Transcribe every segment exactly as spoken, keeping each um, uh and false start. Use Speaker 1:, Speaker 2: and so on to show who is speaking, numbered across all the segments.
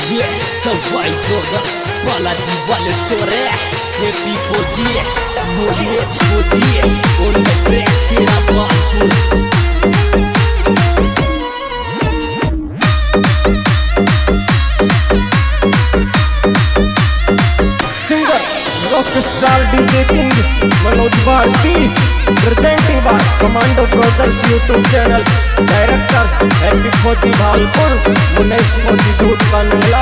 Speaker 1: Yeah, Savai Brothers, Balaji वाले चोरे, Happy Boji, Molies Boji, on the track Sera Balpur.
Speaker 2: Singer, rockstar D J King, Manoj Bharti, presenting by Commando Brothers YouTube channel. Director Happy Boji Balpur, Munesh Boji दूध का नंगला.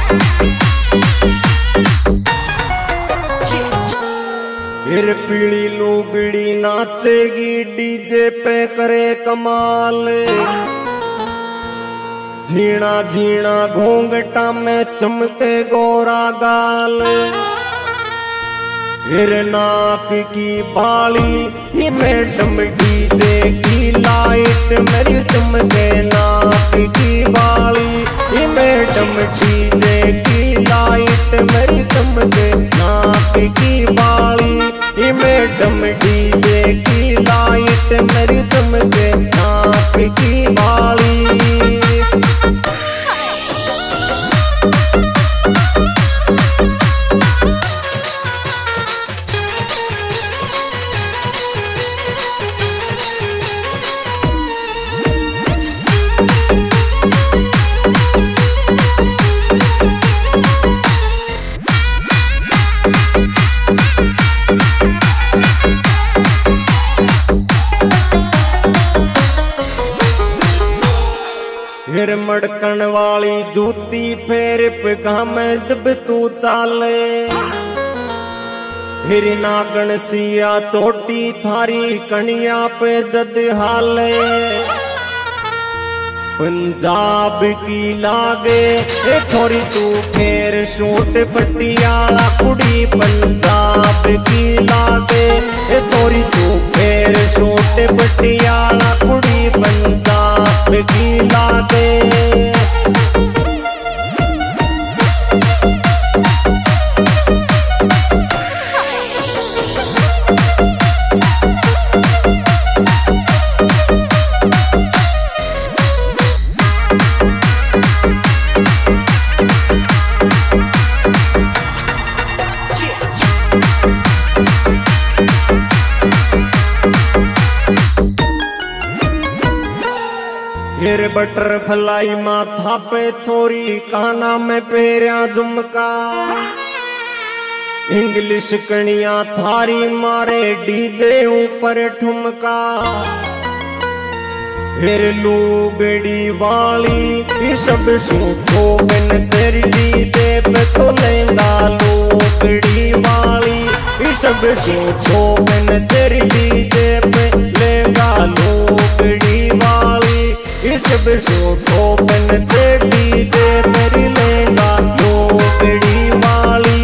Speaker 2: फिर पीली लुगड़ी नाचेगी DJ पे करे कमाल. झीणा झीणा घोंघटा में चमके गोरा गाल. फिर नाक की बाली ये मैडम डीजे की लाइट मेरी चमके. नाक की बाली ये मैडम डीजे की लाइट मेरी चमके. नाक की बाली ये मैडम डीजे की लाइट मेरी चमके. नाक की बाली फिर मड़कन वाली जूती फेर पगा में जब तू चाले. फिर नागन सिया चोटी थारी कनिया पे जद हाले. पंजाब की लागे ए छोरी तू फेर शूट पटियाला कुड़ी. पंजाब की लागे ए छोरी तू फेर शूट पटियाला कुड़ी. पंजाब की लागे फिर बटरफ्लाई माथा पे छोरी काना में पेरिया झुमका. इंग्लिश कनिया थारी मारे डीजे ऊपर ठुमका. फिर लुगड़ी वाली सब सूखो बिन तेरी डीजे पे तो लेंदा. लुगड़ी वाली सब सूखो बिन तेरी डीजे पे लेंगा. लुगड़ी वाली सब सूखो बिन तेरी डीजे मेरी लेंगा. लुगड़ी वाली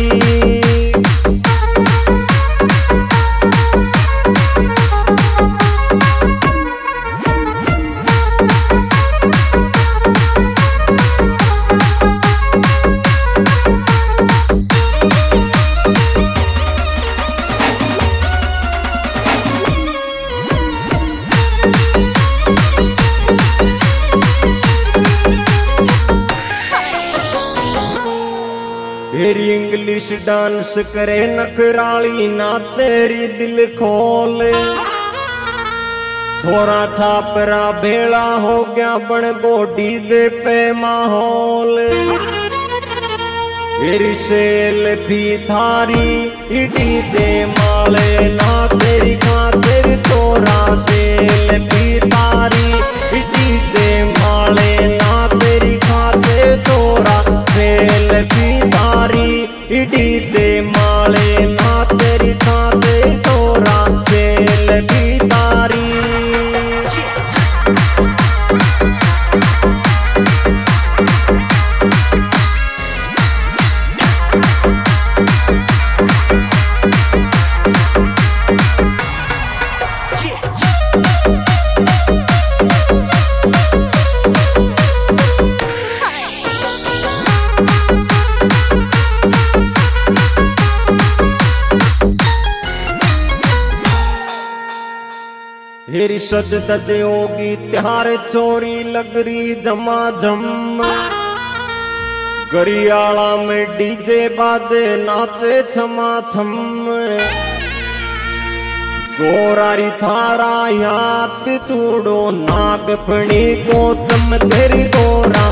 Speaker 2: फिर इंग्लिश डांस करे नखराली नाचेरी दिल खोल. छोरा छापरा भेड़ा हो गया बन गो डीजे पे माहौल. फिर सेल भी थारी डीजे माले नाचेरी खातिर. छोरा सेल भी थारी डीजे माले नाचेरी खातिर. छोरा सेल भी थारी डीजे माले ना तेरी खाते. छोरा सेल भी तारी रिशद दजोगी त्यार चोरी लगरी जमा जम गरियाला में डीजे बाजे नाचे छमा छम गोरारी थारा याद चूड़ो नाग फणी को चम तेरी गोरा